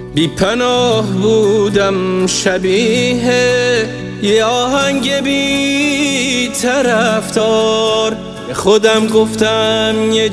بی پناه بودم شبیه یه آهنگ بی طرفدار. خودم گفتم یه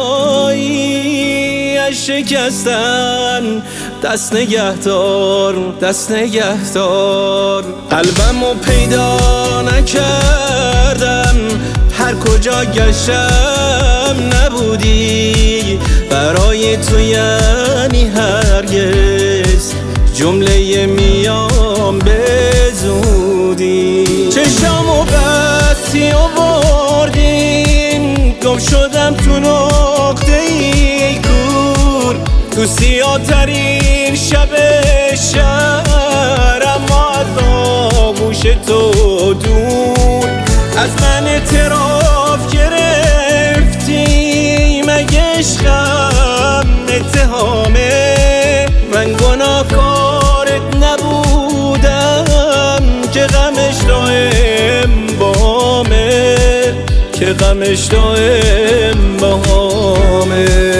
جایی از شکستن دست نگهدار، دست نگهدار. قلبمو پیدا نکردم، هر کجا گشتم نبودی. برای تو یعنی هرگز جمله میام به زودی. چشامو بستی و بردیم، گم شدم تو نقطه ای کور، تو سیاه ترین شب شهر، اما از آغوش تو دور. از من اعتراف گرفتی، مگه عشقم اتهامه؟ من گناهکارت نبودم که غمش دائم باهامه، که غمش دائم باهامه.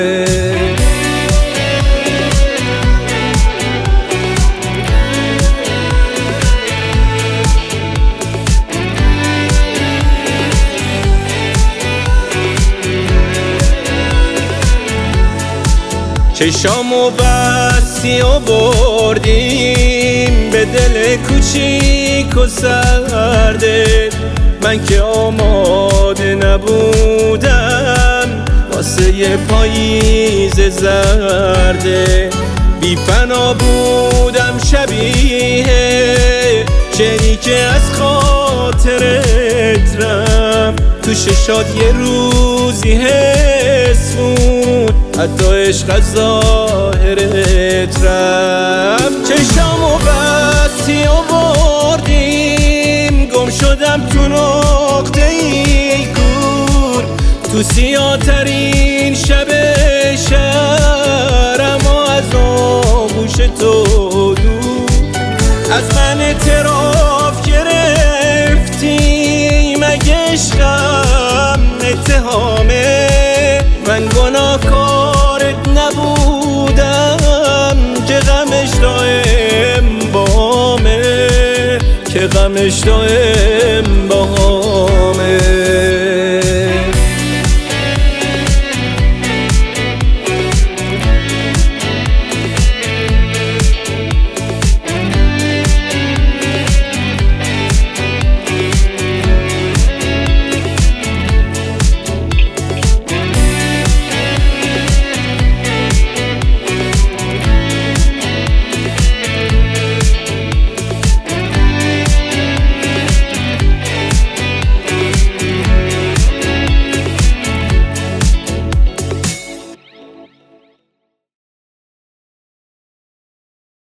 چشامو بستی و بردیم به دل کوچیک و سردت. من که آماده نبودم واسه یه پاییز زرده. بی پناه بودم شبیه شعری که از خاطرت رفت، تو ششات یه روزی حس بود، حتی عشق از ظاهرت رفت. چشامو بستی و بردیم، گم شدم تو نقطه ای کور، تو سیاه ترین شب شهر، اما از آغوش تو دور. از من اعتراف گرفتی، مگه عشقم اتهامه؟ من گناهکارت نبودم که غمش دائم باهامه، که غمش دائم باهامه.